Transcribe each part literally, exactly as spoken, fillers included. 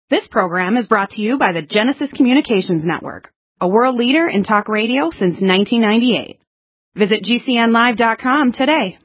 This program is brought to you by the Genesis Communications Network, a world leader in talk radio since nineteen ninety-eight. Visit G C N live dot com today.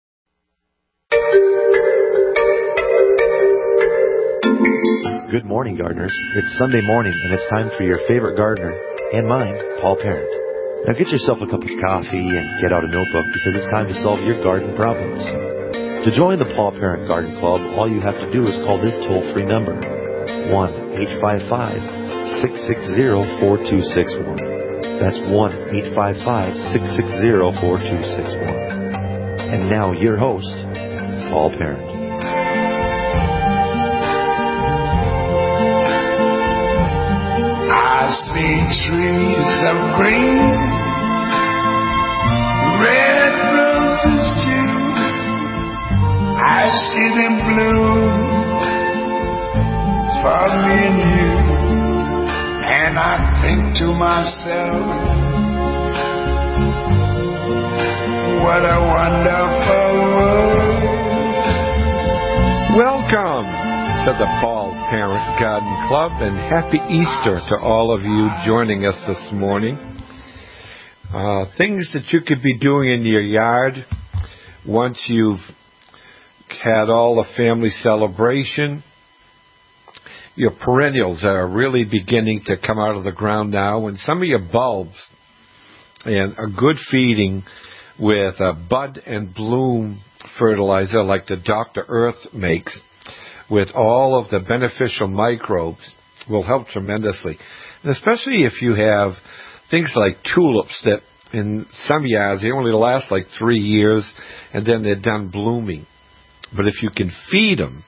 Good morning, gardeners. It's Sunday morning, and it's time for your favorite gardener, and mine, Paul Parent. Now get yourself a cup of coffee and get out a notebook because it's time to solve your garden problems. To join the Paul Parent Garden Club, all you have to do is call this toll-free number, one eight five five, six six zero, four two six one. That's one eight five five, six six zero, four two six one. And now your host, Paul Parent. I see trees of green, red roses too. I see them bloom for me and you. And I think to myself, what a wonderful world. Welcome to the Paul Parent Garden Club, and happy Easter to all of you joining us this morning. Uh, things that you could be doing in your yard once you've had all the family celebration. Your perennials are really beginning to come out of the ground now, and some of your bulbs and a good feeding with a bud and bloom fertilizer like the Doctor Earth makes with all of the beneficial microbes will help tremendously. And especially if you have things like tulips that in some yards they only last like three years and then they're done blooming. But if you can feed them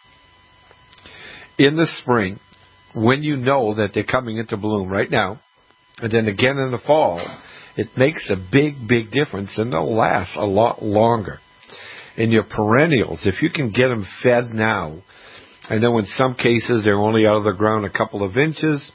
in the spring when you know that they're coming into bloom right now, and then again in the fall, it makes a big, big difference, and they'll last a lot longer. And your perennials, if you can get them fed now, I know in some cases they're only out of the ground a couple of inches.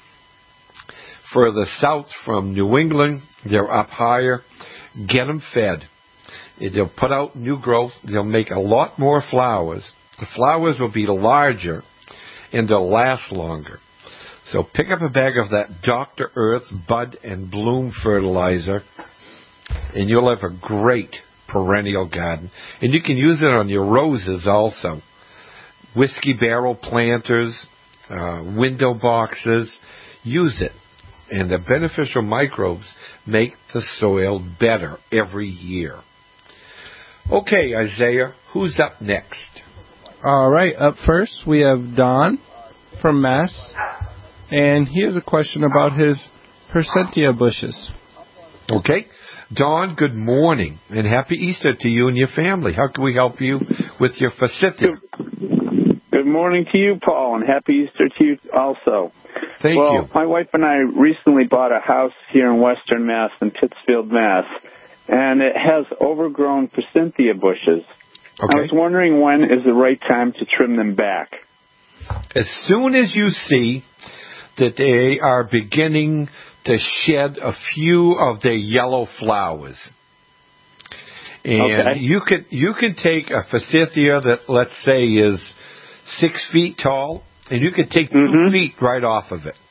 Further south from New England, they're up higher. Get them fed. They'll put out new growth. They'll make a lot more flowers. The flowers will be larger, and they'll last longer. So pick up a bag of that Doctor Earth Bud and Bloom fertilizer, and you'll have a great perennial garden. And you can use it on your roses also. Whiskey barrel planters, uh, window boxes, use it. And the beneficial microbes make the soil better every year. Okay, Isaiah, who's up next? All right, up first we have Don from Mass, and he has a question about his Hercentia bushes. Okay, Don, good morning, and happy Easter to you and your family. How can we help you with your Forsythia? Good morning to you, Paul, and happy Easter to you also. Thank well, you. Well, my wife and I recently bought a house here in Western Mass, in Pittsfield, Mass, and it has overgrown Forsythia bushes. Okay. I was wondering when is the right time to trim them back. As soon as you see that they are beginning to shed a few of their yellow flowers. And okay. you can you can take a Forsythia that, let's say, is six feet tall, and you can take mm-hmm. two feet right off of it.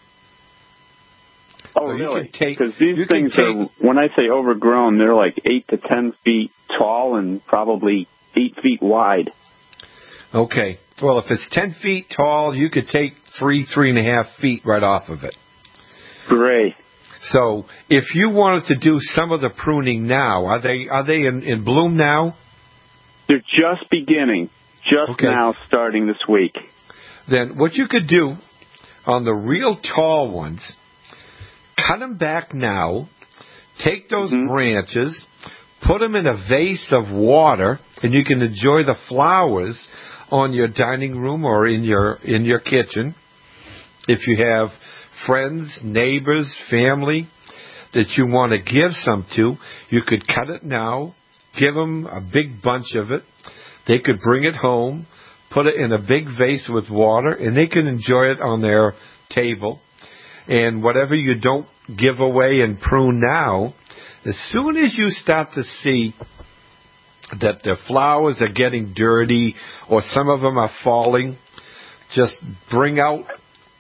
Oh, so really? Because these things take, are, when I say overgrown, they're like eight to ten feet tall and probably eight feet wide. Okay. Well, if it's ten feet tall, you could take three, three and a half feet right off of it. Great. So if you wanted to do some of the pruning now, are they are they in, in bloom now? They're just beginning, just okay. now starting this week. Then what you could do on the real tall ones, cut them back now, take those mm-hmm. branches, put them in a vase of water, and you can enjoy the flowers on your dining room or in your in your kitchen. If you have friends, neighbors, family that you want to give some to, you could cut it now, give them a big bunch of it. They could bring it home, put it in a big vase with water, and they can enjoy it on their table. And whatever you don't give away and prune now, as soon as you start to see that the flowers are getting dirty or some of them are falling, just bring out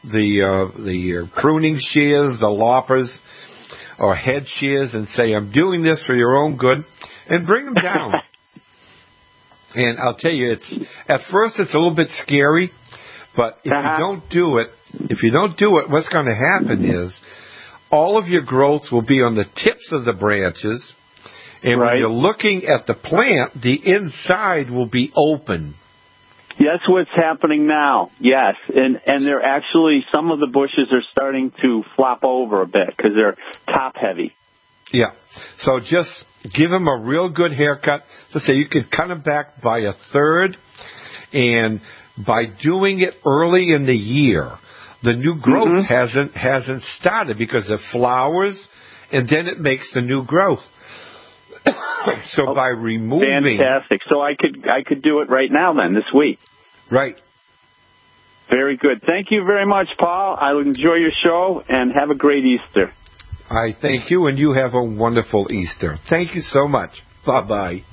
the uh, the pruning shears, the loppers, or head shears, and say, "I'm doing this for your own good," and bring them down. And I'll tell you, it's at first it's a little bit scary, but if uh-huh. you don't do it, if you don't do it, what's going to happen is all of your growth will be on the tips of the branches, and right. when you're looking at the plant, the inside will be open. That's what's happening now. Yes, and and they're actually, some of the bushes are starting to flop over a bit because they're top heavy. Yeah. So just give them a real good haircut. So say you could cut them back by a third, and by doing it early in the year, the new growth mm-hmm. hasn't hasn't started because it flowers, and then it makes the new growth. So oh, by removing, fantastic. So I could I could do it right now then this week. Right. Very good. Thank you very much, Paul. I will enjoy your show and have a great Easter. I thank you, and you have a wonderful Easter. Thank you so much. Bye bye.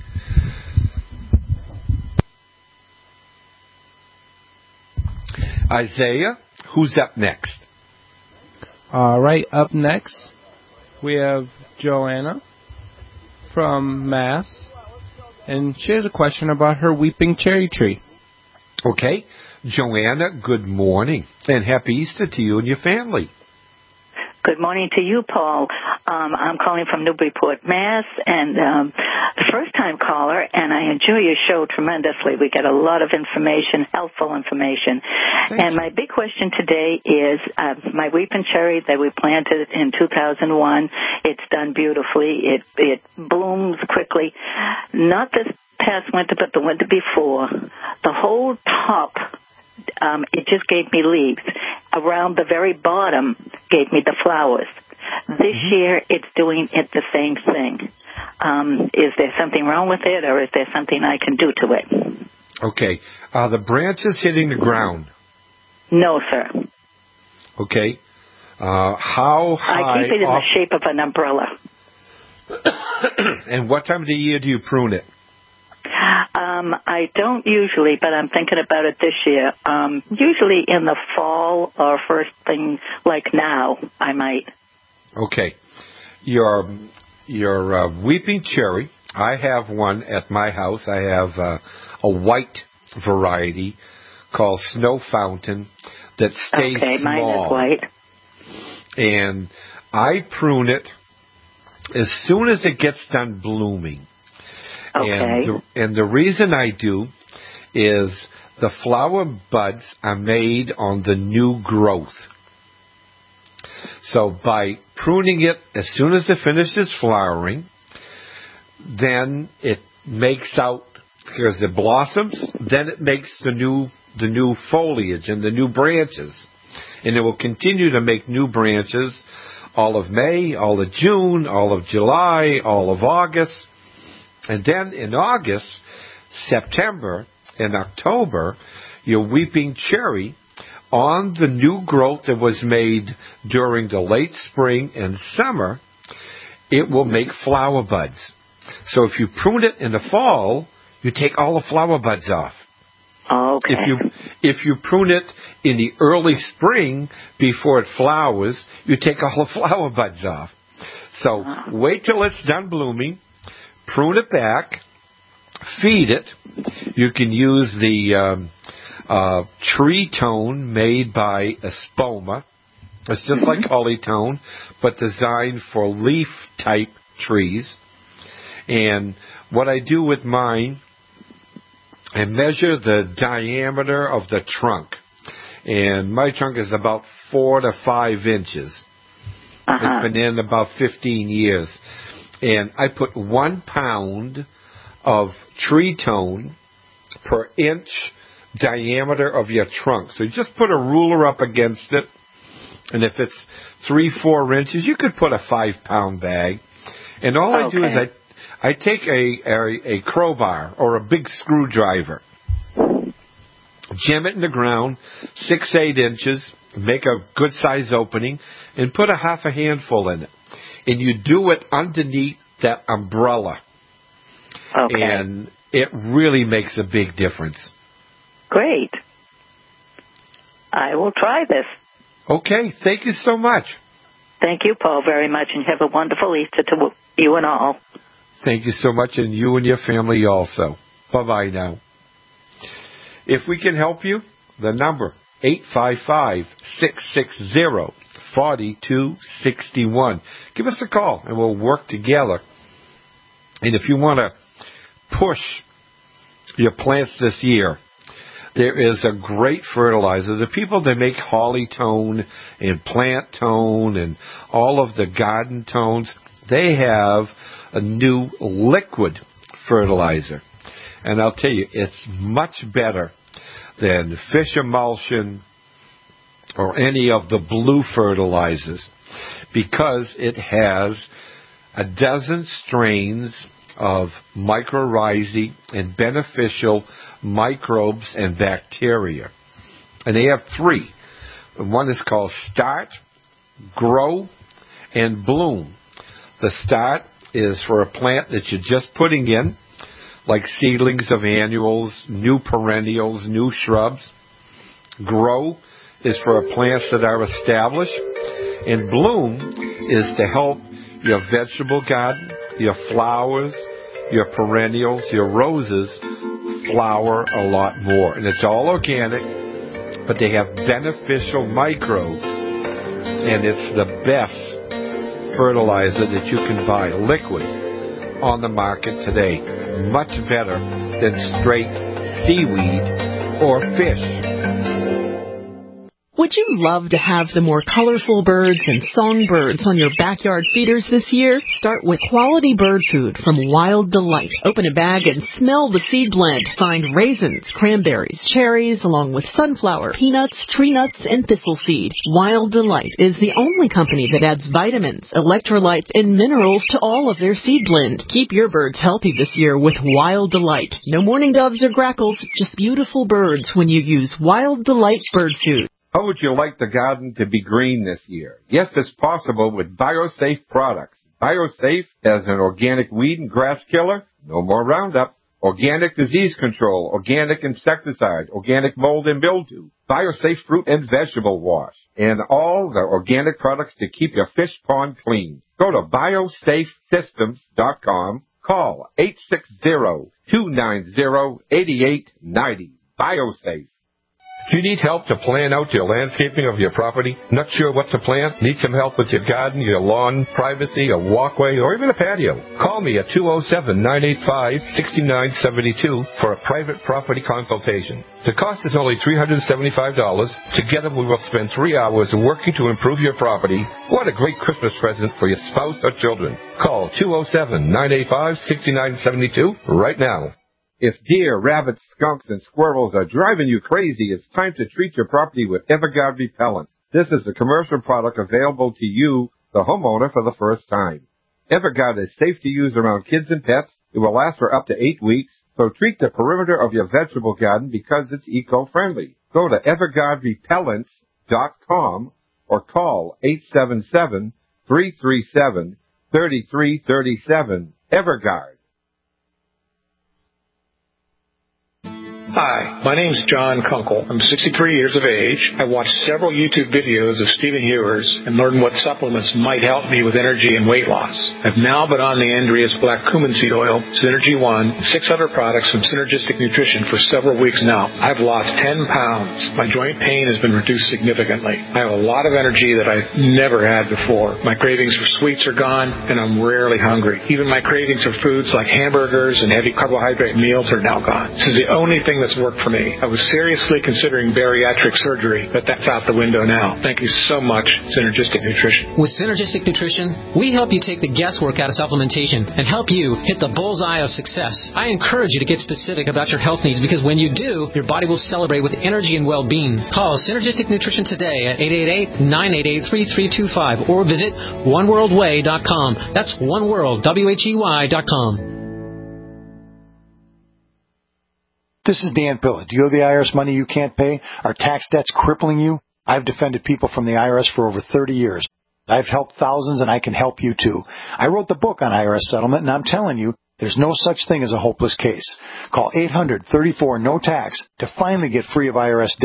Isaiah, who's up next? All right, up next we have Joanna from Mass, and she has a question about her weeping cherry tree. Okay. Joanna, good morning, and happy Easter to you and your family. Good morning to you, Paul. Um, I'm calling from Newburyport, Mass, and um, first-time caller, and I enjoy your show tremendously. We get a lot of information, helpful information. Thank and you. My big question today is uh, my weeping cherry that we planted in two thousand one. It's done beautifully. It it blooms quickly. Not this past winter, but the winter before. The whole top, um, it just gave me leaves. Around the very bottom gave me the flowers. This mm-hmm. year, it's doing it the same thing. Um, is there something wrong with it, or is there something I can do to it? Okay. Are the branches hitting the ground? No, sir. Okay. Uh, how high? I keep it in off... the shape of an umbrella. And what time of the year do you prune it? Um, I don't usually, but I'm thinking about it this year. Um, usually in the fall or first thing like now, I might. Okay. Your your uh, weeping cherry, I have one at my house. I have uh, a white variety called Snow Fountain that stays okay, small. Mine is white. And I prune it as soon as it gets done blooming. Okay. And the, and the reason I do is the flower buds are made on the new growth. So by pruning it as soon as it finishes flowering, then it makes out, because it blossoms, then it makes the new the new foliage and the new branches. And it will continue to make new branches all of May, all of June, all of July, all of August. And then in August, September, and October, your weeping cherry on the new growth that was made during the late spring and summer, it will make flower buds. So if you prune it in the fall, you take all the flower buds off. Okay. If you if you prune it in the early spring before it flowers, you take all the flower buds off. So wait till it's done blooming. Prune it back, feed it. You can use the um, uh, tree tone made by Espoma. It's just like holly tone, but designed for leaf-type trees. And what I do with mine, I measure the diameter of the trunk. And my trunk is about four to five inches. Uh-huh. It's been in about fifteen years. And I put one pound of tree tone per inch diameter of your trunk. So you just put a ruler up against it. And if it's three, four inches, you could put a five-pound bag. And all okay. I do is I, I take a, a, a crowbar or a big screwdriver, jam it in the ground, six, eight inches, make a good-size opening, and put a half a handful in it. And you do it underneath that umbrella. Okay. And it really makes a big difference. Great. I will try this. Okay, thank you so much. Thank you, Paul, very much, and have a wonderful Easter to you and all. Thank you so much, and you and your family also. Bye-bye now. If we can help you, the number, eight five five, six six zero, four two six one. Give us a call, and we'll work together. And if you want to push your plants this year, there is a great fertilizer. The people that make Holly Tone and Plant Tone and all of the garden tones, they have a new liquid fertilizer. And I'll tell you, it's much better than fish emulsion or any of the blue fertilizers because it has a dozen strains of mycorrhizae and beneficial microbes and bacteria. And they have three. One is called Start, Grow, and Bloom. The Start is for a plant that you're just putting in, like seedlings of annuals, new perennials, new shrubs. Grow is for plants that are established. And Bloom is to help your vegetable garden, your flowers, your perennials, your roses flower a lot more. And it's all organic, but they have beneficial microbes. And it's the best fertilizer that you can buy, liquid, on the market today. Much better than straight seaweed or fish. Would you love to have the more colorful birds and songbirds on your backyard feeders this year? Start with quality bird food from Wild Delight. Open a bag and smell the seed blend. Find raisins, cranberries, cherries, along with sunflower, peanuts, tree nuts, and thistle seed. Wild Delight is the only company that adds vitamins, electrolytes, and minerals to all of their seed blend. Keep your birds healthy this year with Wild Delight. No mourning doves or grackles, just beautiful birds when you use Wild Delight bird food. How would you like the garden to be green this year? Yes, it's possible with BioSafe products. BioSafe has an organic weed and grass killer, no more Roundup, organic disease control, organic insecticide, organic mold and mildew, BioSafe fruit and vegetable wash, and all the organic products to keep your fish pond clean. Go to biosafe systems dot com. Call eight six zero, two nine zero, eight eight nine zero. BioSafe. Do you need help to plan out your landscaping of your property? Not sure what to plant? Need some help with your garden, your lawn, privacy, a walkway, or even a patio? Call me at two oh seven, nine eight five, six nine seven two for a private property consultation. The cost is only three hundred seventy-five dollars. Together we will spend three hours working to improve your property. What a great Christmas present for your spouse or children. Call two oh seven, nine eight five, six nine seven two right now. If deer, rabbits, skunks, and squirrels are driving you crazy, it's time to treat your property with Everguard Repellent. This is a commercial product available to you, the homeowner, for the first time. Everguard is safe to use around kids and pets. It will last for up to eight weeks, so treat the perimeter of your vegetable garden because it's eco-friendly. Go to everguard repellents dot com or call eight seven seven, three three seven, three three three seven. Everguard. Hi, my name's John Kunkel. I'm sixty-three years of age. I watched several YouTube videos of Stephen Hewers and learned what supplements might help me with energy and weight loss. I've now been on the Andreas Black Cumin Seed Oil, Synergy One, and six other products from Synergistic Nutrition for several weeks now. I've lost ten pounds. My joint pain has been reduced significantly. I have a lot of energy that I've never had before. My cravings for sweets are gone, and I'm rarely hungry. Even my cravings for foods like hamburgers and heavy carbohydrate meals are now gone. This is the only thing that's worked for me. I was seriously considering bariatric surgery, but that's out the window now. Thank you so much, Synergistic Nutrition. With Synergistic Nutrition, we help you take the guesswork out of supplementation and help you hit the bullseye of success. I encourage you to get specific about your health needs because when you do, your body will celebrate with energy and well-being. Call Synergistic Nutrition today at eight eight eight, nine eight eight, three three two five or visit one world way dot com. That's oneworld, W H E Y dot com. This is Dan Pilla. Do you owe the I R S money you can't pay? Are tax debts crippling you? I've defended people from the I R S for over thirty years. I've helped thousands, and I can help you too. I wrote the book on I R S settlement, and I'm telling you, there's no such thing as a hopeless case. Call eight hundred, thirty-four, no tax to finally get free of I R S debt.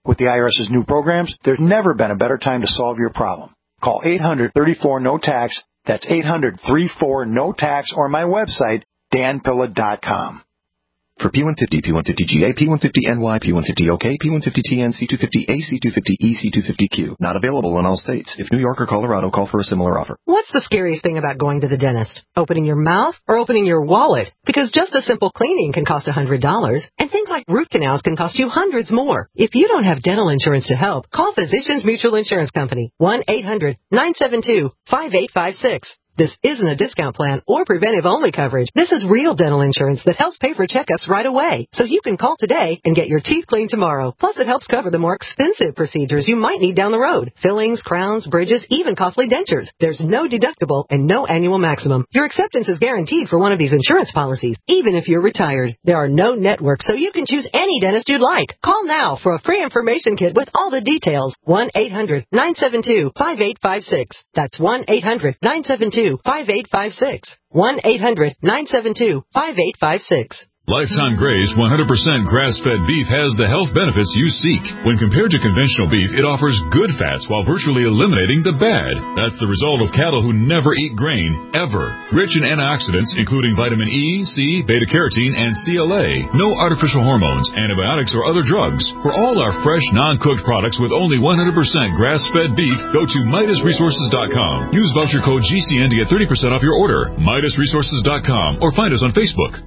With the IRS's new programs, there's never been a better time to solve your problem. Call eight hundred, thirty-four, no tax. That's eight hundred, thirty-four, no tax, or my website, dan pilla dot com. For P one fifty, P one fifty G A, P one fifty N Y, P one fifty O K, P one fifty T N, C two fifty A, C two fifty E, C two fifty Q. Not available in all states. If New York or Colorado, call for a similar offer. What's the scariest thing about going to the dentist? Opening your mouth or opening your wallet? Because just a simple cleaning can cost one hundred dollars, and things like root canals can cost you hundreds more. If you don't have dental insurance to help, call Physicians Mutual Insurance Company, one eight hundred, nine seven two, five eight five six. This isn't a discount plan or preventive-only coverage. This is real dental insurance that helps pay for checkups right away. So you can call today and get your teeth cleaned tomorrow. Plus, it helps cover the more expensive procedures you might need down the road. Fillings, crowns, bridges, even costly dentures. There's no deductible and no annual maximum. Your acceptance is guaranteed for one of these insurance policies, even if you're retired. There are no networks, so you can choose any dentist you'd like. Call now for a free information kit with all the details. one eight hundred, nine seven two, five eight five six. That's one eight hundred, nine seven two, five eight five six. one eight hundred, nine seven two, five eight five six. Lifetime Gray's one hundred percent grass-fed beef has the health benefits you seek. When compared to conventional beef, it offers good fats while virtually eliminating the bad. That's the result of cattle who never eat grain, ever. Rich in antioxidants, including vitamin E, C, beta-carotene, and C L A. No artificial hormones, antibiotics, or other drugs. For all our fresh, non-cooked products with only one hundred percent grass-fed beef, go to Midas Resources dot com. Use voucher code G C N to get thirty percent off your order. Midas Resources dot com, or find us on Facebook.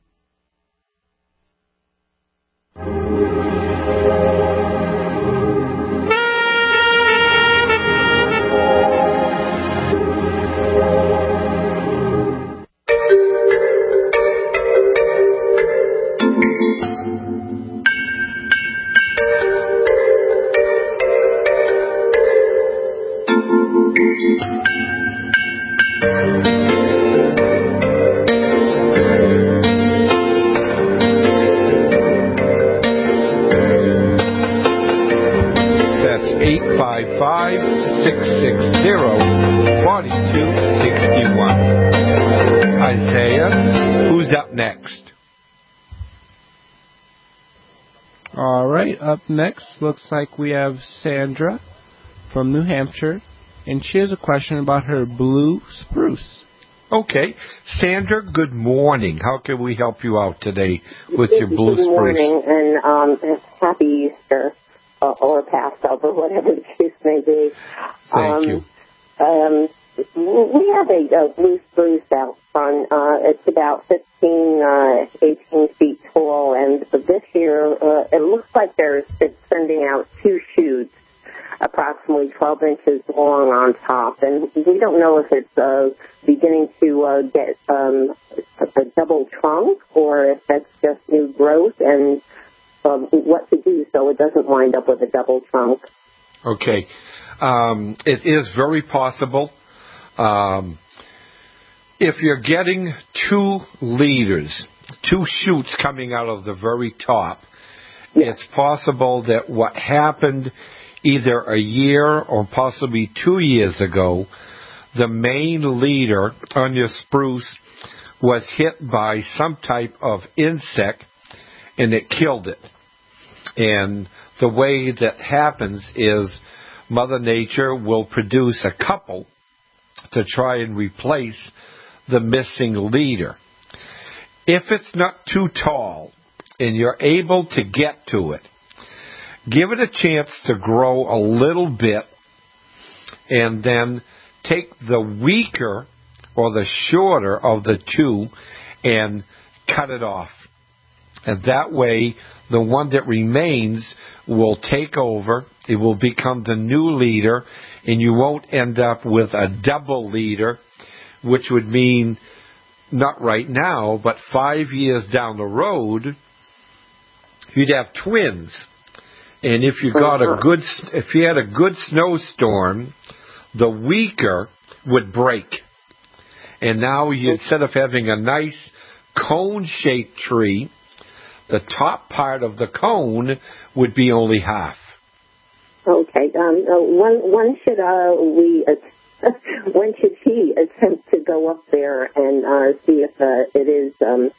Up next, looks like we have Sandra from New Hampshire, and she has a question about her blue spruce. Okay. Sandra, good morning. How can we help you out today with your blue good spruce? Good morning, and um, happy Easter, uh, or Passover, whatever the case may be. Thank um, you. Um, we have a, a blue spruce out front. Uh, it's about fifteen, uh, eighteen feet tall, and this year uh, it looks like there's it's sending out two shoots, approximately twelve inches long on top, and we don't know if it's uh, beginning to uh, get um, a, a double trunk or if that's just new growth, and um, what to do so it doesn't wind up with a double trunk. Okay. Um, it is very possible. Um, if you're getting two leaders, two shoots coming out of the very top, yeah. It's possible that what happened either a year or possibly two years ago, the main leader on your spruce was hit by some type of insect and it killed it. And the way that happens is Mother Nature will produce a couple to try and replace the missing leader. If it's not too tall and you're able to get to it, give it a chance to grow a little bit and then take the weaker or the shorter of the two and cut it off. And that way, the one that remains will take over. It will become the new leader, and you won't end up with a double leader, which would mean not right now, but five years down the road, you'd have twins. And if you got a good, if you had a good snowstorm, the weaker would break. And now you, instead of having a nice cone-shaped tree, the top part of the cone would be only half. Okay. Um, uh, when, when should uh, we? Uh, when should he attempt to go up there and uh, see if uh, it is um,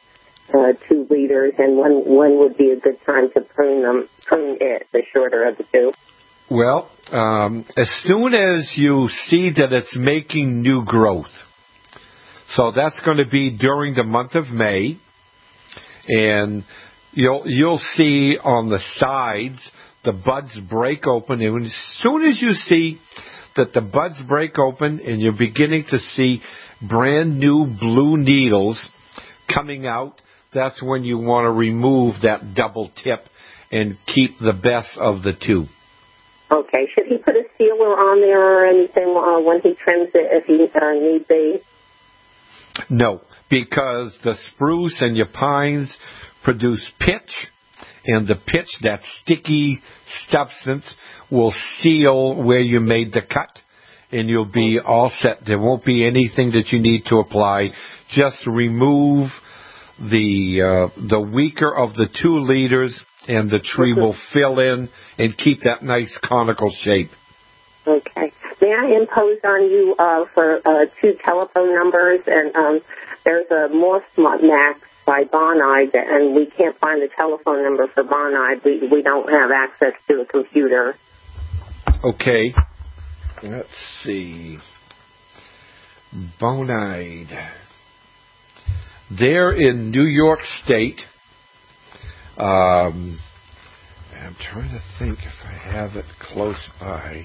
uh, two liters, and when when would be a good time to prune them, prune it, the shorter of the two? Well, um, as soon as you see that it's making new growth, so that's going to be during the month of May, and you'll you'll see on the sides the buds break open, and as soon as you see that the buds break open and you're beginning to see brand new blue needles coming out, that's when you want to remove that double tip and keep the best of the two. Okay. Should he put a sealer on there or anything uh, when he trims it if he uh, need be? No, because the spruce and your pines produce pitch, and the pitch, that sticky substance, will seal where you made the cut, and you'll be all set. There won't be anything that you need to apply. Just remove the uh, the weaker of the two leaders, and the tree will fill in and keep that nice conical shape. Okay. May I impose on you uh, for uh, two telephone numbers? And um, there's a Moss Max by Bonide, and we can't find the telephone number for Bonide. We, we don't have access to a computer. Okay. Let's see. Bonide. They're in New York State. Um, I'm trying to think if I have it close by.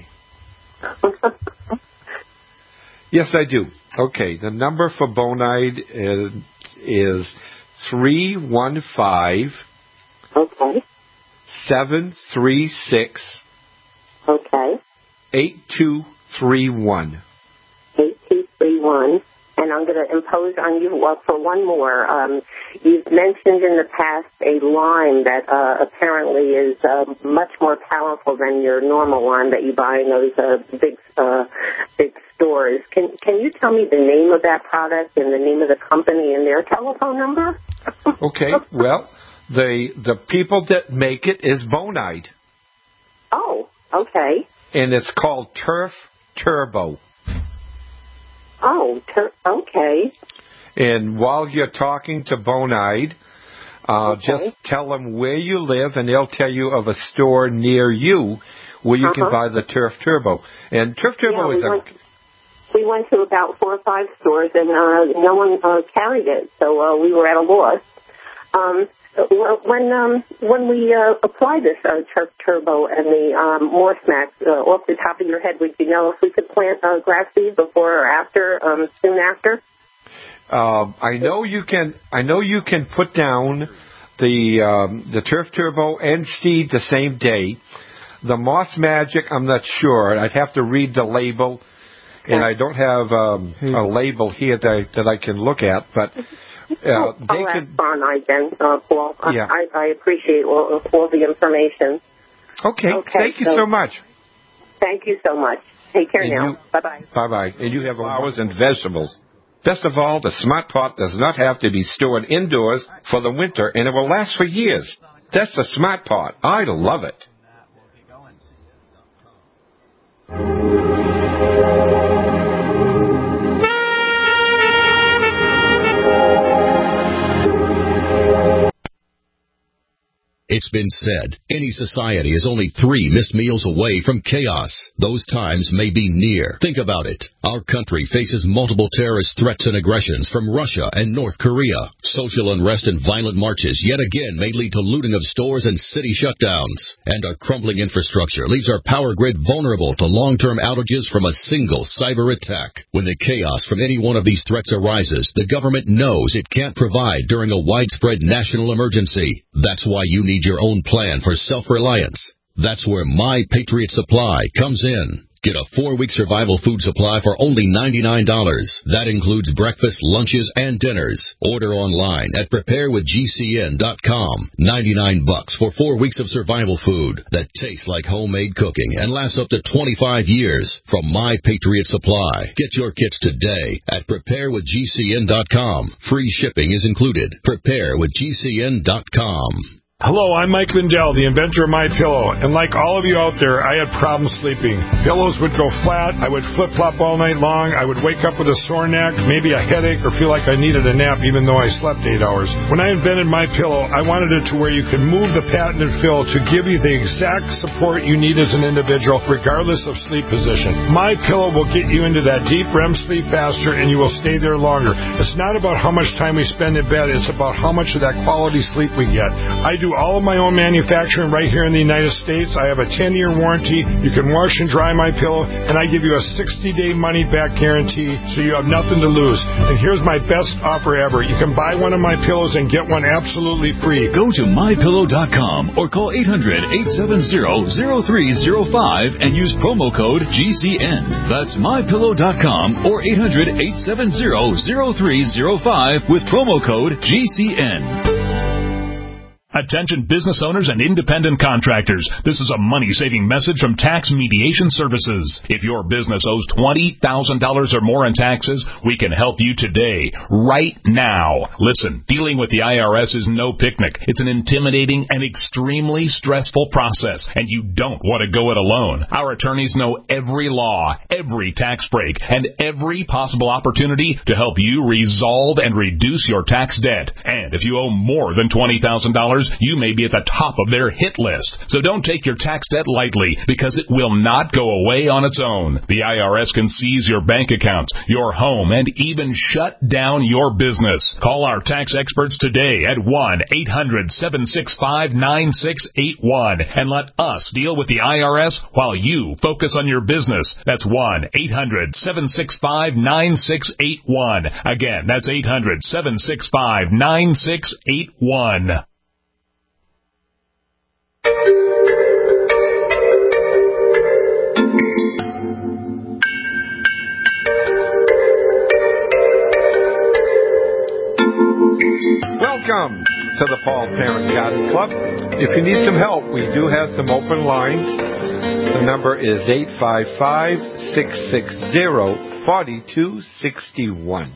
Yes, I do. Okay, the number for Bonide is, is three one five Okay. seven three six Okay. eight two three one. eight two three one. And I'm going to impose on you uh, for one more. Um, you've mentioned in the past a line that uh, apparently is uh, much more powerful than your normal line that you buy in those uh, big uh, big stores. Can can you tell me the name of that product and the name of the company and their telephone number? Okay, well, the the people that make it is Bonide. Oh, okay. And it's called Turf Turbo. Oh, ter- okay. And while you're talking to Bonide, uh, okay. just tell them where you live, and they'll tell you of a store near you where you uh-huh. can buy the Turf Turbo. And Turf Turbo yeah, is we a... Went, we went to about four or five stores, and uh, no one uh, carried it, so uh, we were at a loss. Um, when um, when we uh, apply this uh, Turf Turbo and the um, Moss Max, uh, off the top of your head, would you know if we could plant uh, grass seed before or after, um, soon after? Uh, I know you can. I know you can put down the um, the Turf Turbo and seed the same day. The Moss Magic, I'm not sure. I'd have to read the label, okay. and I don't have um, a label here that I, that I can look at, but. Uh, oh, they oh, could, that's fine, I then, uh, Paul. Yeah. I, I appreciate all, all the information. Okay, okay thank you so, so much. Thank you so much. Take care and now. You, bye-bye. Bye-bye. And you have flowers and vegetables. Best of all, the Smart Pot does not have to be stored indoors for the winter, and it will last for years. That's the Smart Pot. I love it. It's been said, any society is only three missed meals away from chaos. Those times may be near. Think about it. Our country faces multiple terrorist threats and aggressions from Russia and North Korea. Social unrest and violent marches yet again may lead to looting of stores and city shutdowns. And our crumbling infrastructure leaves our power grid vulnerable to long-term outages from a single cyber attack. When the chaos from any one of these threats arises, the government knows it can't provide during a widespread national emergency. That's why you need your own plan for self-reliance. That's where My Patriot Supply comes in. Get a four-week survival food supply for only ninety-nine dollars. That includes breakfast, lunches, and dinners. Order online at prepare with G C N dot com. ninety-nine bucks for four weeks of survival food that tastes like homemade cooking and lasts up to twenty-five years from My Patriot Supply. Get your kits today at prepare with G C N dot com. Free shipping is included. prepare with G C N dot com. Hello, I'm Mike Lindell, the inventor of MyPillow, and like all of you out there, I had problems sleeping. Pillows would go flat, I would flip-flop all night long, I would wake up with a sore neck, maybe a headache, or feel like I needed a nap even though I slept eight hours. When I invented MyPillow, I wanted it to where you could move the patented fill to give you the exact support you need as an individual, regardless of sleep position. MyPillow will get you into that deep R E M sleep faster, and you will stay there longer. It's not about how much time we spend in bed, it's about how much of that quality sleep we get. I do all of my own manufacturing right here in the United States. I have a ten-year warranty. You can wash and dry my pillow, and I give you a sixty-day money-back guarantee, so you have nothing to lose. And here's my best offer ever. You can buy one of my pillows and get one absolutely free. Go to my pillow dot com or call eight hundred, eight seven zero, zero three zero five and use promo code G C N. That's my pillow dot com or eight hundred, eight seven zero, zero three zero five with promo code G C N. Attention business owners and independent contractors. This is a money-saving message from Tax Mediation Services. If your business owes twenty thousand dollars or more in taxes, we can help you today, right now. Listen, dealing with the I R S is no picnic. It's an intimidating and extremely stressful process, and you don't want to go it alone. Our attorneys know every law, every tax break, and every possible opportunity to help you resolve and reduce your tax debt. And if you owe more than twenty thousand dollars, you may be at the top of their hit list. So don't take your tax debt lightly, because it will not go away on its own. The I R S can seize your bank accounts, your home, and even shut down your business. Call our tax experts today at one eight hundred, seven six five, nine six eight one and let us deal with the I R S while you focus on your business. That's one eight hundred, seven six five, nine six eight one. Again, that's eight hundred, seven six five, nine six eight one. Welcome to the Paul Parent Garden Club. If you need some help, we do have some open lines. The number is eight five five, six six zero, four two six one.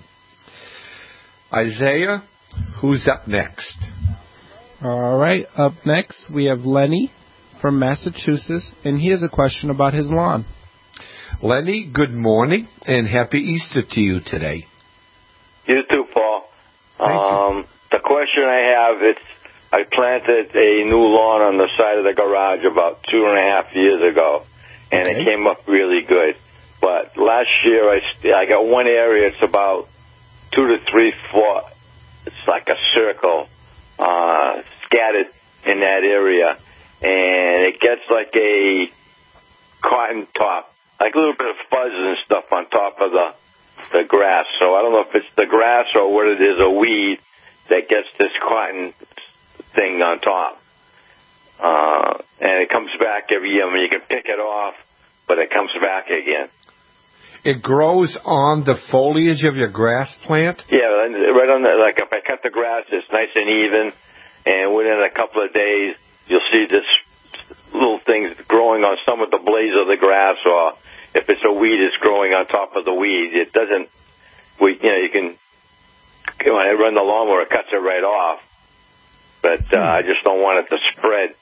Isaiah, who's up next? All right, up next we have Lenny from Massachusetts, and he has a question about his lawn. Lenny, good morning, and happy Easter to you today. You too, Paul. Thank um, you. The question I have, it's I planted a new lawn on the side of the garage about two and a half years ago, and okay. It came up really good. But last year, I, I got one area, it's about two to three foot. It's like a circle. Uh, scattered in that area, and it gets like a cotton top, like a little bit of fuzz and stuff on top of the the grass. So I don't know if it's the grass or what it is, a weed that gets this cotton thing on top. Uh, and it comes back every year. I mean, you can pick it off, but it comes back again. It grows on the foliage of your grass plant? Yeah, right on the, like if I cut the grass, it's nice and even, and within a couple of days, you'll see this little things growing on some of the blades of the grass, or if it's a weed, it's growing on top of the weed. It doesn't, we, you know, you can, when I run the lawnmower, it cuts it right off, but uh, I just don't want it to spread.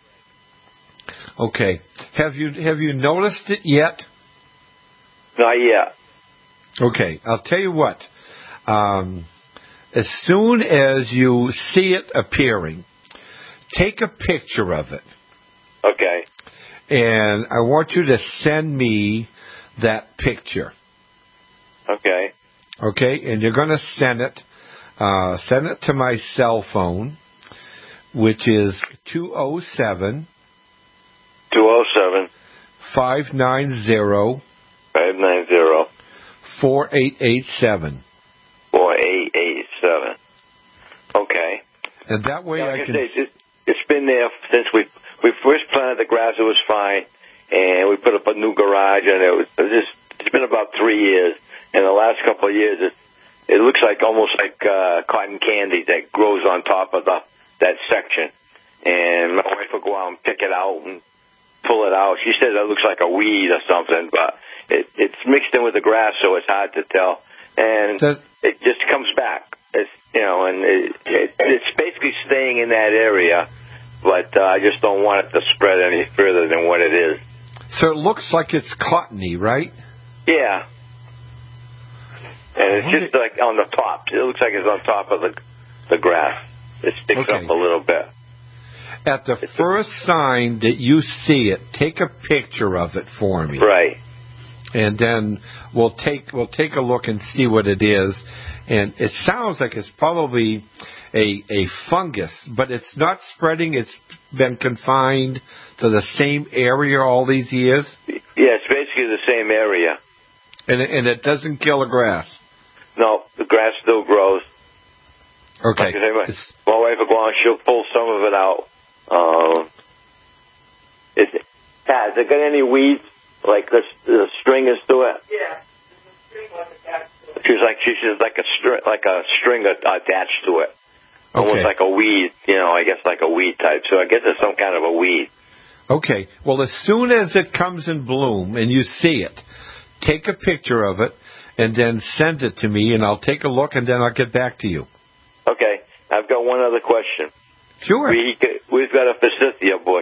Okay. Have you have you noticed it yet? Not yet. Okay, I'll tell you what. Um, as soon as you see it appearing, take a picture of it. Okay. And I want you to send me that picture. Okay. Okay, and you're going to send it, uh, send it to my cell phone, which is two oh seven. two oh seven. five nine zero. five nine zero. four eight eight seven. four eight eight seven. Okay. And that way like I, I can... Say, it, it's been there since we we first planted the grass. It was fine. And we put up a new garage, and it was, it was just, it's been about three years. And the last couple of years, it, it looks like almost like uh, cotton candy that grows on top of the that section. And my wife will go out and pick it out and pull it out. She says it looks like a weed or something, but it, it's mixed in with the grass, so it's hard to tell. And Does, it just comes back. It's, you know, and it, it, it's basically staying in that area. but uh, I just don't want it to spread any further than what it is. So it looks like it's cottony, right? Yeah. And it's just like on the top. It looks like it's on top of the the grass. It sticks Okay. up a little bit. At the first sign that you see it, take a picture of it for me. Right. And then we'll take we'll take a look and see what it is. And it sounds like it's probably a a fungus, but it's not spreading. It's been confined to the same area all these years. Yeah, it's basically the same area. And it, and it doesn't kill the grass. No, the grass still grows. Okay. Like I say, my, my wife will go on, she'll pull some of it out. Um, it, has it got any weeds, like the, the stringers to it? Yeah. She's like she's just like a string, like a string attached to it, almost Okay. like a weed. You know, I guess like a weed type. So I guess it's some kind of a weed. Okay. Well, as soon as it comes in bloom and you see it, take a picture of it and then send it to me, and I'll take a look, and then I'll get back to you. Okay, I've got one other question. Sure. We we've got a forsythia bush,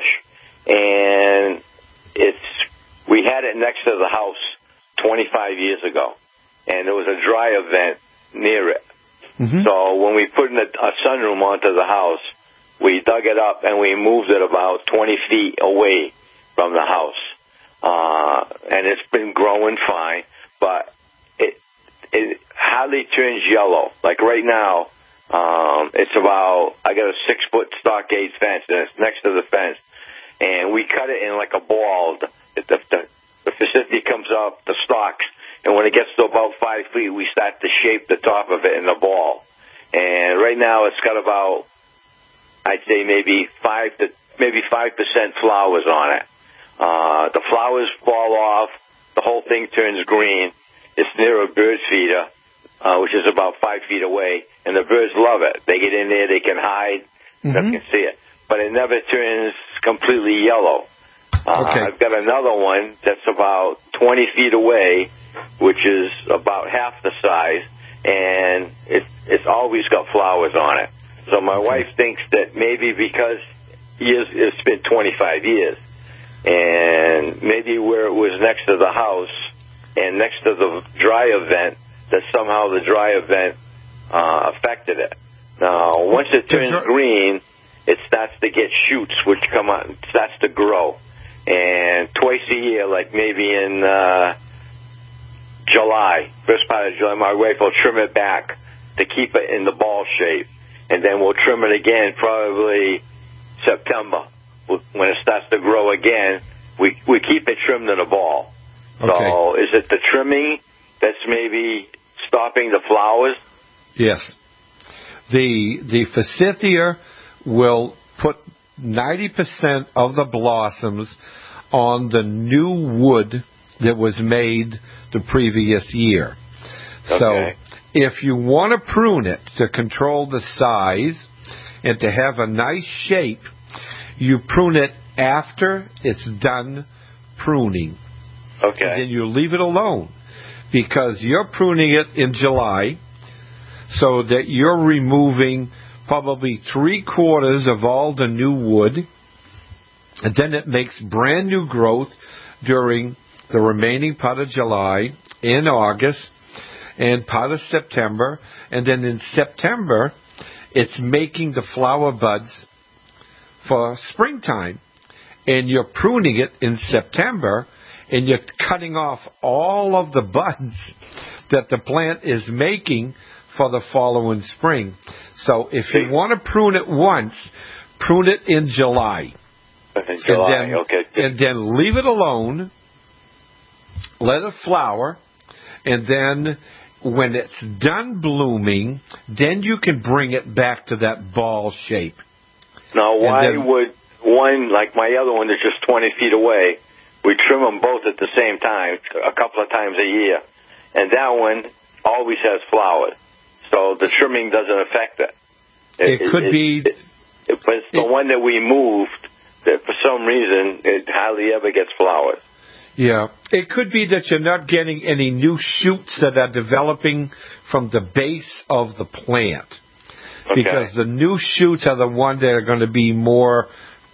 and it's we had it next to the house twenty-five years ago, and there was a dry event near it. Mm-hmm. So when we put in a, a sunroom onto the house, we dug it up and we moved it about twenty feet away from the house, uh, and it's been growing fine, but it it hardly turns yellow. Like right now. Um, it's about, I got a six foot stockade fence, and it's next to the fence. And we cut it in like a ball. The, the, the, the forsythia comes up, the stalks, and when it gets to about five feet, we start to shape the top of it in the ball. And right now it's got about, I'd say maybe five to, maybe five percent flowers on it. Uh, the flowers fall off, the whole thing turns green. It's near a bird feeder. Uh, which is about five feet away, and the birds love it. They get in there, they can hide, Mm-hmm. they can see it. But it never turns completely yellow. Uh, Okay. I've got another one that's about twenty feet away, which is about half the size, and it, it's always got flowers on it. So my wife thinks that maybe because years, it's been twenty-five years, and maybe where it was next to the house and next to the dry event, that somehow the dry event uh, affected it. Now, once it turns green, it starts to get shoots which come out and starts to grow. And twice a year, like maybe in uh, July, first part of July, my wife will trim it back to keep it in the ball shape. And then we'll trim it again probably September. When it starts to grow again, we, we keep it trimmed in a ball. Okay. So is it the trimming that's maybe stopping the flowers? Yes. The the forsythia will put ninety percent of the blossoms on the new wood that was made the previous year. Okay. So if you want to prune it to control the size and to have a nice shape, you prune it after it's done pruning. Okay. And then you leave it alone, because you're pruning it in July, so that you're removing probably three quarters of all the new wood, and then it makes brand new growth during the remaining part of July, in August, and part of September, and then in September it's making the flower buds for springtime, and you're pruning it in September, and you're cutting off all of the buds that the plant is making for the following spring. So if you want to prune it once, prune it in July. In July, and then, okay. And then leave it alone, let it flower, and then when it's done blooming, then you can bring it back to that ball shape. Now, why then, would one, like my other one that's just twenty feet away, we trim them both at the same time, a couple of times a year, and that one always has flowers, so the trimming doesn't affect it. It, it could it, be... It, it, but it's the it, one that we moved that for some reason it hardly ever gets flowers. Yeah. It could be that you're not getting any new shoots that are developing from the base of the plant. Okay. Because the new shoots are the ones that are going to be more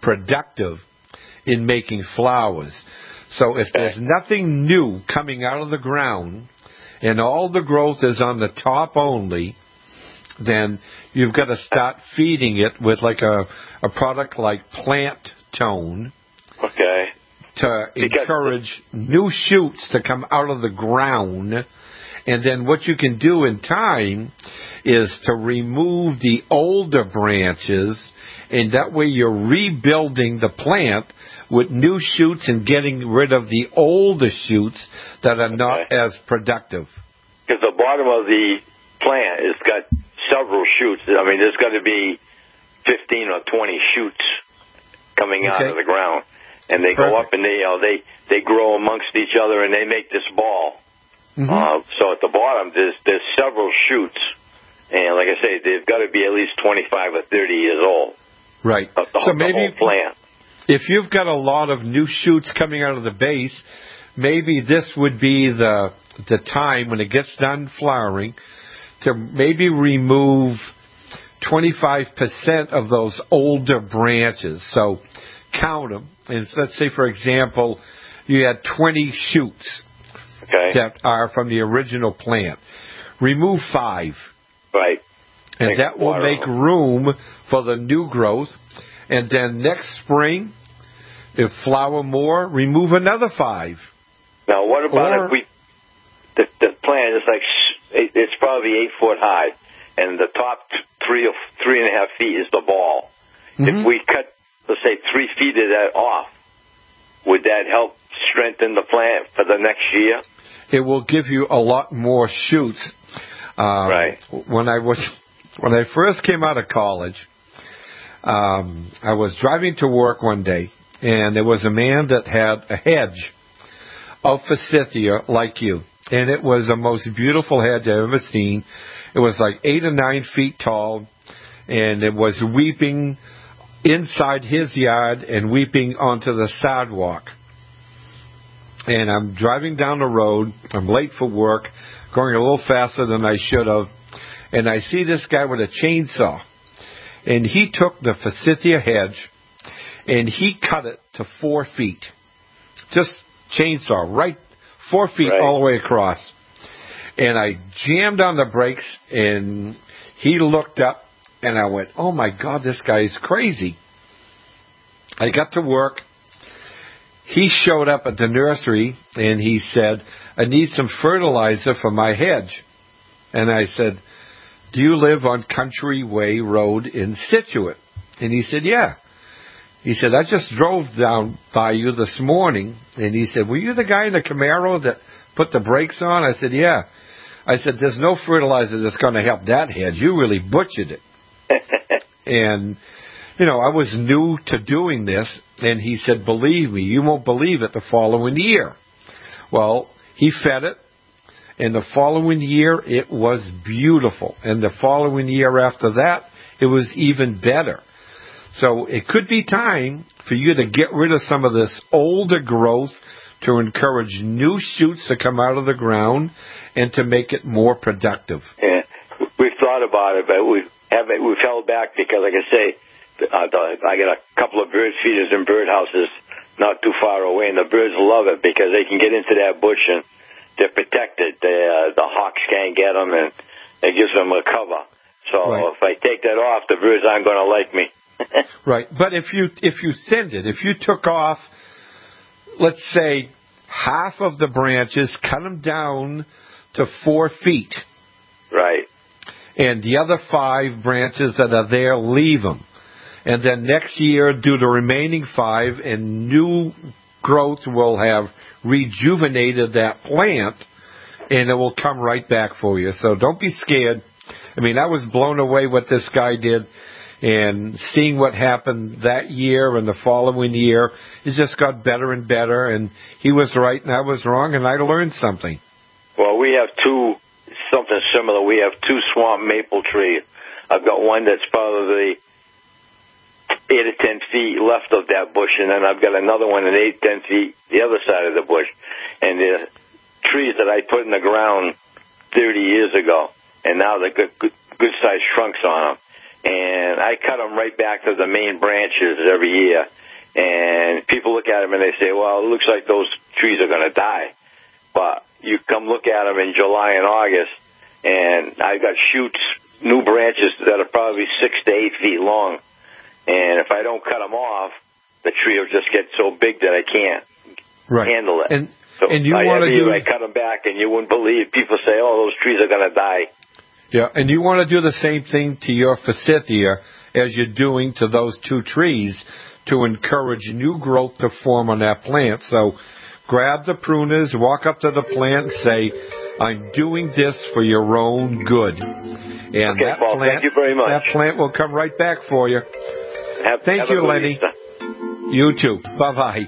productive in making flowers. So if there's nothing new coming out of the ground and all the growth is on the top only, then you've got to start feeding it with like a, a product like Plant Tone. Okay. To encourage new shoots to come out of the ground. And then what you can do in time is to remove the older branches, and that way you're rebuilding the plant with new shoots and getting rid of the older shoots that are not as productive. Because the bottom of the plant has got several shoots. I mean, there's got to be fifteen or twenty shoots coming out Okay. of the ground. And they Perfect. go up and they, you know, they, they grow amongst each other and they make this ball. Mm-hmm. Uh, so at the bottom, there's there's several shoots. And like I say, they've got to be at least twenty-five or thirty years old. Right. The, the, So the maybe whole plant. if you've got a lot of new shoots coming out of the base, maybe this would be the the time when it gets done flowering to maybe remove twenty-five percent of those older branches. So count them. And let's say, for example, you had twenty shoots okay. that are from the original plant. Remove five. Right. And Make that will water make them. room for the new growth. And then next spring, if flower more, remove another five. Now, what about Or- if we, the, the plant is like, s- it's probably eight foot high, and the top t- three or three and a half feet is the ball. Mm-hmm. If we cut, let's say, three feet of that off, would that help strengthen the plant for the next year? It will give you a lot more shoots. Um, Right. When I was, when I first came out of college, um, I was driving to work one day, and there was a man that had a hedge of forsythia like you. And it was the most beautiful hedge I've ever seen. It was like eight or nine feet tall, and it was weeping inside his yard and weeping onto the sidewalk. And I'm driving down the road. I'm late for work, going a little faster than I should have. And I see this guy with a chainsaw. And he took the forsythia hedge and he cut it to four feet. Just chainsaw, right, four feet Right. all the way across. And I jammed on the brakes, and he looked up, and I went, oh, my God, this guy is crazy. I got to work. He showed up at the nursery, and he said, I need some fertilizer for my hedge. And I said, do you live on Country Way Road in Scituate? And he said, yeah. He said, I just drove down by you this morning. And he said, were you the guy in the Camaro that put the brakes on? I said, yeah. I said, there's no fertilizer that's going to help that hedge. You really butchered it. And, you know, I was new to doing this. And he said, believe me, you won't believe it the following year. Well, he fed it. And the following year, it was beautiful. And the following year after that, it was even better. So it could be time for you to get rid of some of this older growth to encourage new shoots to come out of the ground and to make it more productive. Yeah, we've thought about it, but we haven't. We've held back because, like I say, uh, the, I got a couple of bird feeders and bird houses not too far away, and the birds love it because they can get into that bush and they're protected. They, uh, the hawks can't get them, and it gives them a cover. So Right. if I take that off, the birds aren't going to like me. Right, but if you if you thinned it, if you took off, let's say, half of the branches, cut them down to four feet. Right. And the other five branches that are there, leave them. And then next year, do the remaining five, and new growth will have rejuvenated that plant, and it will come right back for you. So don't be scared. I mean, I was blown away what this guy did. And seeing what happened that year and the following year, it just got better and better. And he was right and I was wrong, and I learned something. Well, we have two, something similar. We have two swamp maple trees. I've got one that's probably eight or ten feet left of that bush, and then I've got another one at eight, ten feet the other side of the bush. And the trees that I put in the ground thirty years ago, and now they've got good, good-sized trunks on them. and I cut them right back to the main branches every year. And people look at them and they say, well, it looks like those trees are going to die. But you come look at them in July and August, and I got shoots, new branches that are probably six to eight feet long. And if I don't cut them off, the tree will just get so big that I can't right. handle it. And, so and you I, want to every do... year I cut them back, and you wouldn't believe. People say, oh, those trees are going to die. Yeah, and you want to do the same thing to your forsythia as you're doing to those two trees to encourage new growth to form on that plant. So grab the pruners, walk up to the plant and say, I'm doing this for your own good. And okay, that Paul, plant, thank you very much. That plant will come right back for you. Have, thank have you, a good Lenny. Easter. You too. Bye-bye.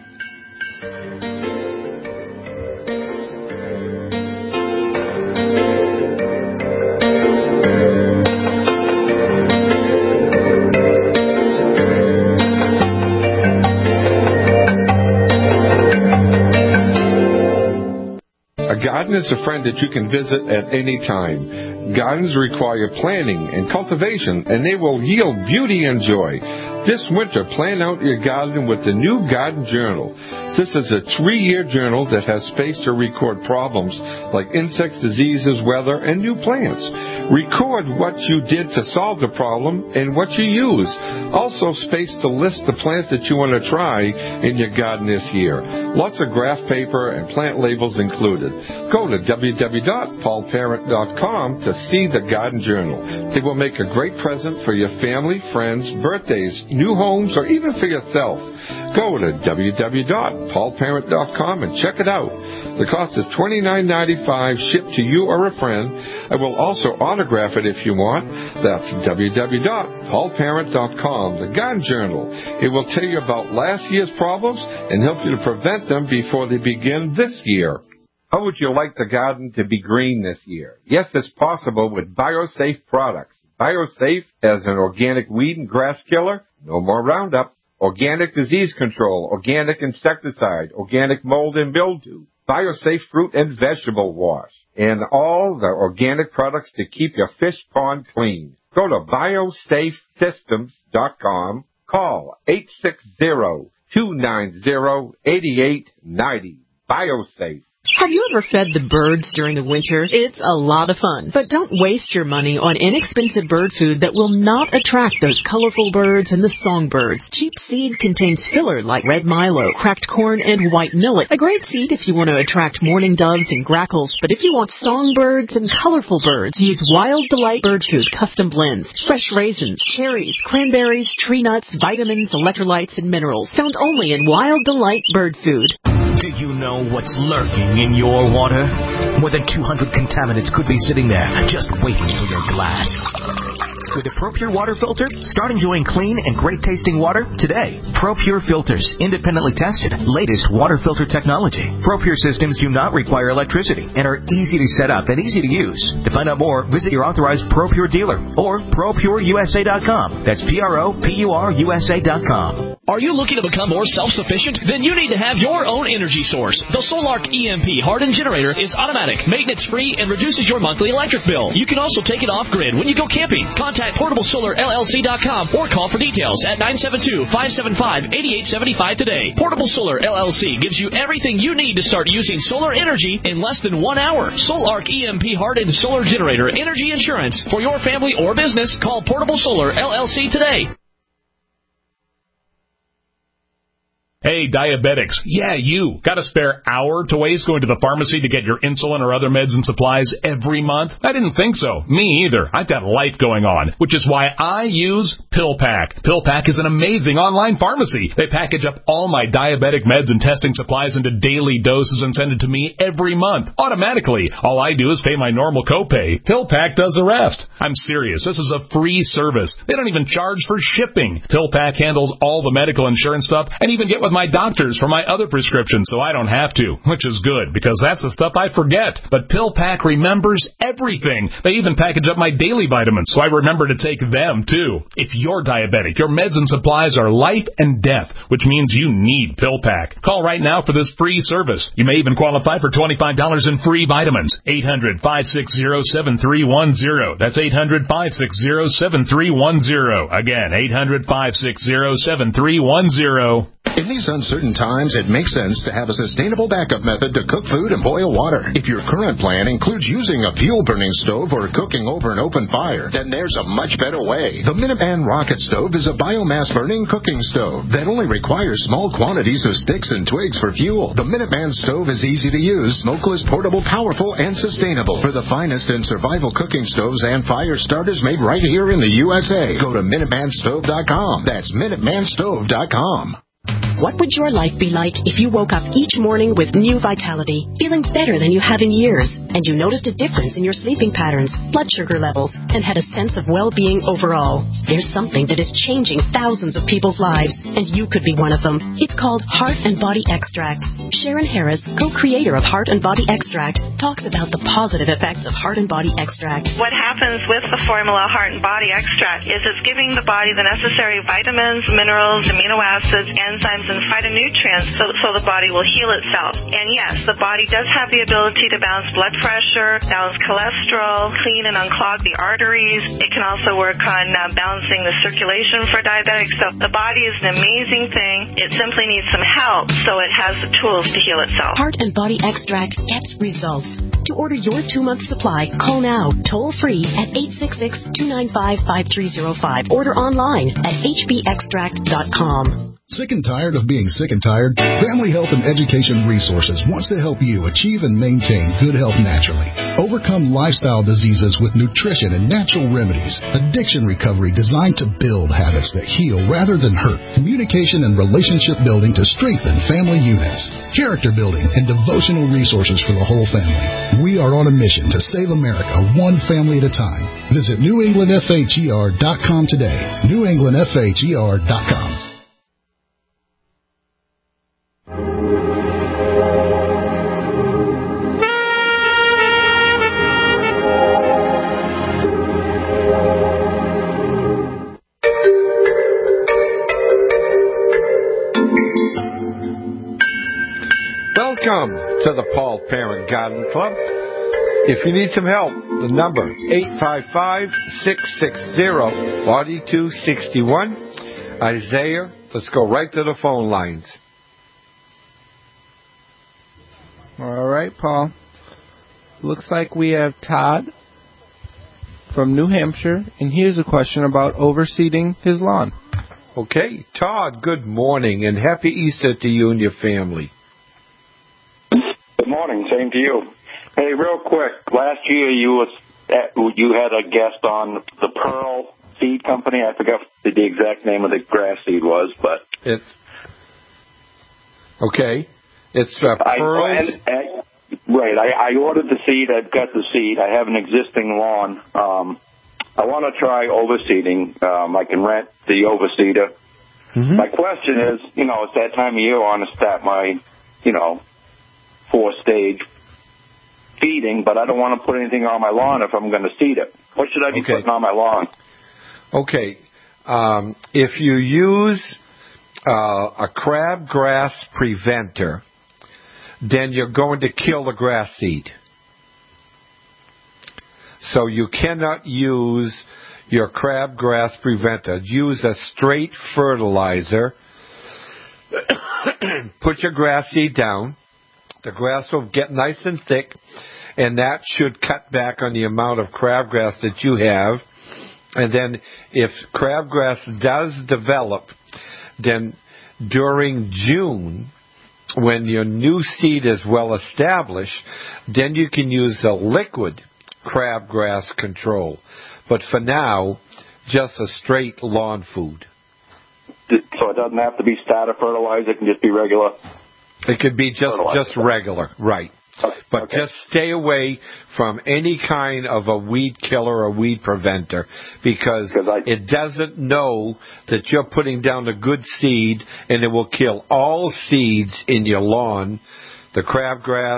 A garden is a friend that you can visit at any time. Gardens require planning and cultivation, and they will yield beauty and joy. This winter, plan out your garden with the new Garden Journal. This is a three-year journal that has space to record problems like insects, diseases, weather, and new plants. Record what you did to solve the problem and what you use. Also, space to list the plants that you want to try in your garden this year. Lots of graph paper and plant labels included. Go to w w w dot paul parent dot com to see the Garden Journal. They will make a great present for your family, friends, birthdays, new homes, or even for yourself. Go to w w w dot paul parent dot com and check it out. The cost is twenty-nine ninety-five, shipped to you or a friend. I will also autograph it if you want. That's w w w dot paul parent dot com, the Garden Journal. It will tell you about last year's problems and help you to prevent them before they begin this year. How would you like the garden to be green this year? Yes, it's possible with BioSafe products. BioSafe as an organic weed and grass killer, no more Roundup, organic disease control, organic insecticide, organic mold and mildew, BioSafe fruit and vegetable wash, and all the organic products to keep your fish pond clean. Go to biosafe systems dot com. Call eight six zero, two nine zero, eight eight nine zero. BioSafe. Have you ever fed the birds during the winter? It's a lot of fun. But don't waste your money on inexpensive bird food that will not attract those colorful birds and the songbirds. Cheap seed contains filler like red milo, cracked corn, and white millet. A great seed if you want to attract mourning doves and grackles. But if you want songbirds and colorful birds, use Wild Delight Bird Food Custom Blends. Fresh raisins, cherries, cranberries, tree nuts, vitamins, electrolytes, and minerals. Found only in Wild Delight Bird Food. Do you know what's lurking in your water? More than two hundred contaminants could be sitting there, just waiting for your glass. With a ProPure water filter, start enjoying clean and great-tasting water today. ProPure filters, independently tested, latest water filter technology. ProPure systems do not require electricity and are easy to set up and easy to use. To find out more, visit your authorized ProPure dealer or pro pure u s a dot com. That's P R O P U R U S A dot com. Are you looking to become more self-sufficient? Then you need to have your own energy source. The Solark E M P hardened generator is automatic, maintenance-free, and reduces your monthly electric bill. You can also take it off-grid when you go camping. Contact portable solar L L C dot com or call for details at nine seven two, five seven five, eight eight seven five today. Portable Solar L L C gives you everything you need to start using solar energy in less than one hour. Solark E M P hardened solar generator energy insurance for your family or business. Call Portable Solar L L C today. Hey, diabetics. Yeah, you. Got a spare hour to waste going to the pharmacy to get your insulin or other meds and supplies every month? I didn't think so. Me either. I've got life going on, which is why I use PillPack. PillPack is an amazing online pharmacy. They package up all my diabetic meds and testing supplies into daily doses and send it to me every month, automatically. All I do is pay my normal copay. PillPack does the rest. I'm serious. This is a free service. They don't even charge for shipping. PillPack handles all the medical insurance stuff and even get with my doctors for my other prescriptions so I don't have to, which is good because that's the stuff I forget. But PillPack remembers everything. They even package up my daily vitamins so I remember to take them too. If you're diabetic, your meds and supplies are life and death, which means you need PillPack. Call right now for this free service. You may even qualify for twenty-five dollars in free vitamins. eight hundred, five six zero, seven three one zero. That's eight hundred, five six zero, seven three one zero. Again, eight hundred, five six zero, seven three one zero. In these uncertain times, it makes sense to have a sustainable backup method to cook food and boil water. If your current plan includes using a fuel-burning stove or cooking over an open fire, then there's a much better way. The Minuteman Rocket Stove is a biomass-burning cooking stove that only requires small quantities of sticks and twigs for fuel. The Minuteman Stove is easy to use, smokeless, portable, powerful, and sustainable. For the finest in survival cooking stoves and fire starters made right here in the U S A, go to Minuteman Stove dot com. That's Minuteman Stove dot com. What would your life be like if you woke up each morning with new vitality, feeling better than you have in years, and you noticed a difference in your sleeping patterns, blood sugar levels, and had a sense of well-being overall? There's something that is changing thousands of people's lives, and you could be one of them. It's called Heart and Body Extract. Sharon Harris, co-creator of Heart and Body Extract, talks about the positive effects of Heart and Body Extract. What happens with the formula Heart and Body Extract is it's giving the body the necessary vitamins, minerals, amino acids, enzymes, and phytonutrients so, so the body will heal itself. And yes, the body does have the ability to balance blood pressure, balance cholesterol, clean and unclog the arteries. It can also work on uh, balancing the circulation for diabetics. So the body is an amazing thing. It simply needs some help so it has the tools to heal itself. Heart and Body Extract gets results. To order your two-month supply, call now, toll-free at eight six six, two nine five, five three zero five. Order online at h b extract dot com. Sick and tired of being sick and tired? Family Health and Education Resources wants to help you achieve and maintain good health naturally. Overcome lifestyle diseases with nutrition and natural remedies. Addiction recovery designed to build habits that heal rather than hurt. Communication and relationship building to strengthen family units. Character building and devotional resources for the whole family. We are on a mission to save America one family at a time. Visit new england f h e r dot com today. new england f h e r dot com. Welcome to the Paul Parent Garden Club. If you need some help, the number eight five five, six six zero, four two six one. Isaiah, let's go right to the phone lines. All right, Paul. Looks like we have Todd from New Hampshire, and here's a question about overseeding his lawn. Okay, Todd, good morning, and happy Easter to you and your family. Good morning, same to you. Hey, real quick, last year you was at, you had a guest on the Pearl Seed Company. I forgot what the exact name of the grass seed was, but it's okay. It's uh, Pearls. I, I, right, I, I ordered the seed. I've got the seed. I have an existing lawn. Um, I want to try overseeding. Um, I can rent the overseeder. Mm-hmm. My question is, you know, it's that time of year I want to start my, you know, four-stage feeding, but I don't want to put anything on my lawn if I'm going to seed it. What should I be okay. putting on my lawn? Okay. Um, if you use uh, a crabgrass preventer, then you're going to kill the grass seed. So you cannot use your crabgrass preventer. Use a straight fertilizer. Put your grass seed down. The grass will get nice and thick, and that should cut back on the amount of crabgrass that you have. And then if crabgrass does develop, then during June, when your new seed is well established, then you can use the liquid crabgrass control. But for now, just a straight lawn food. So it doesn't have to be starter fertilizer, it can just be regular? It could be just, just regular, right. But okay. just stay away from any kind of a weed killer or weed preventer because I, it doesn't know that you're putting down a good seed, and it will kill all seeds in your lawn, the crabgrass,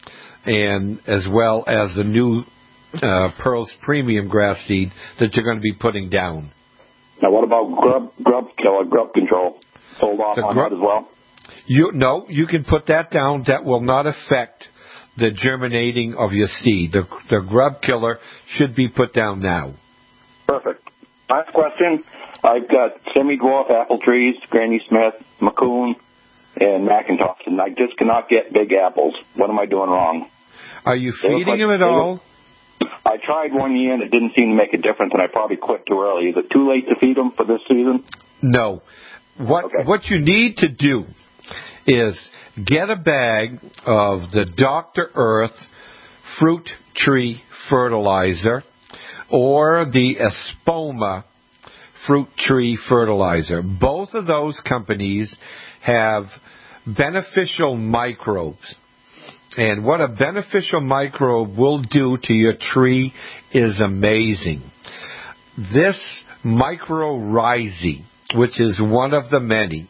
and as well as the new uh, Pearls Premium grass seed that you're going to be putting down. Now, what about grub grub killer, grub control? Hold off the on grub, that as well? You No, you can put that down. That will not affect the germinating of your seed. The, the grub killer should be put down now. Perfect. Last question. I've got semi-dwarf apple trees, Granny Smith, Macoun, and McIntosh, and I just cannot get big apples. What am I doing wrong? Are you feeding like, them at all? I tried one year, and it didn't seem to make a difference, and I probably quit too early. Is it too late to feed them for this season? No. What okay. What you need to do is get a bag of the Doctor Earth fruit tree fertilizer or the Espoma fruit tree fertilizer. Both of those companies have beneficial microbes. And what a beneficial microbe will do to your tree is amazing. This mycorrhizae, which is one of the many,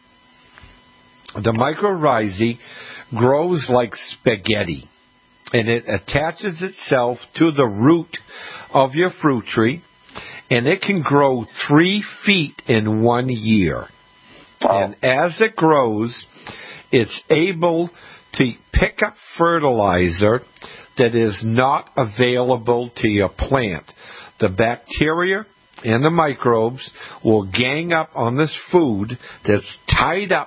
the mycorrhizae grows like spaghetti, and it attaches itself to the root of your fruit tree, and it can grow three feet in one year. And as it grows, it's able to pick up fertilizer that is not available to your plant. The bacteria and the microbes will gang up on this food that's tied up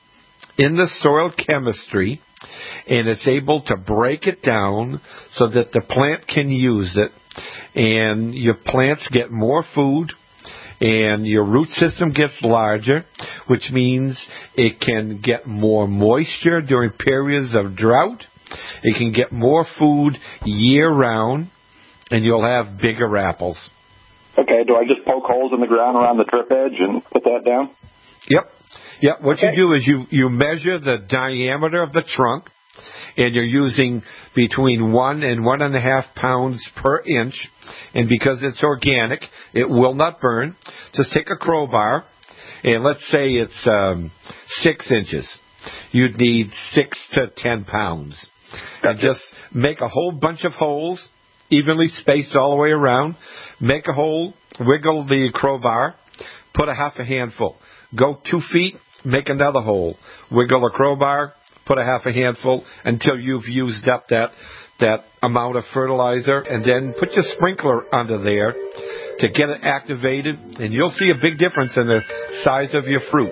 in the soil chemistry, and it's able to break it down so that the plant can use it, and your plants get more food, and your root system gets larger, which means it can get more moisture during periods of drought. It can get more food year-round, and you'll have bigger apples. Okay, do I just poke holes in the ground around the drip edge and put that down? Yep. Yep. What okay. you do is you, you measure the diameter of the trunk, and you're using between one and one and a half pounds per inch. And because it's organic, it will not burn. Just take a crowbar, and let's say it's um, six inches. You'd need six to ten pounds. Gotcha. And just make a whole bunch of holes, evenly spaced all the way around. Make a hole, wiggle the crowbar, put a half a handful. Go two feet, make another hole. Wiggle a crowbar, put a half a handful until you've used up that that amount of fertilizer, and then put your sprinkler under there to get it activated, and you'll see a big difference in the size of your fruit.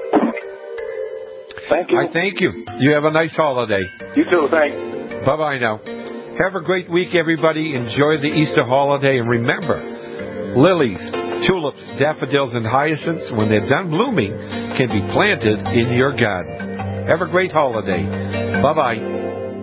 Thank you. I thank you. You have a nice holiday. You too, thanks. Bye-bye now. Have a great week, everybody. Enjoy the Easter holiday, and remember, lilies, tulips, daffodils, and hyacinths, when they're done blooming, can be planted in your garden. Have a great holiday. Bye-bye.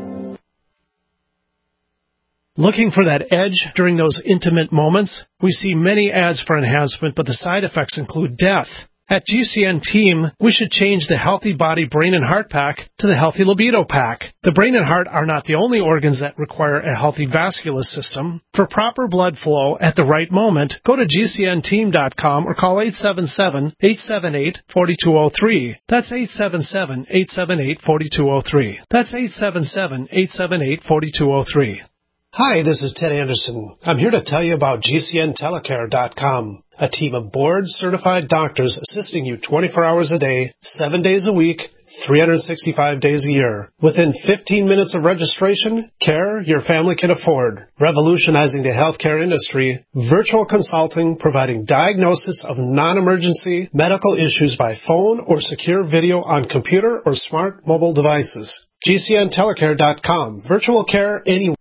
Looking for that edge during those intimate moments? We see many ads for enhancement, but the side effects include death. At G C N Team, we should change the Healthy Body Brain and Heart Pack to the Healthy Libido Pack. The brain and heart are not the only organs that require a healthy vascular system. For proper blood flow at the right moment, go to G C N team dot com or call eight seven seven, eight seven eight, four two zero three. That's eight seven seven, eight seven eight, four two zero three. That's eight seven seven, eight seven eight, four two zero three. Hi, this is Ted Anderson. I'm here to tell you about G C N telecare dot com, a team of board-certified doctors assisting you twenty-four hours a day, seven days a week, three hundred sixty-five days a year. Within fifteen minutes of registration, care your family can afford. Revolutionizing the healthcare industry, virtual consulting providing diagnosis of non-emergency medical issues by phone or secure video on computer or smart mobile devices. G C N telecare dot com. Virtual care anywhere.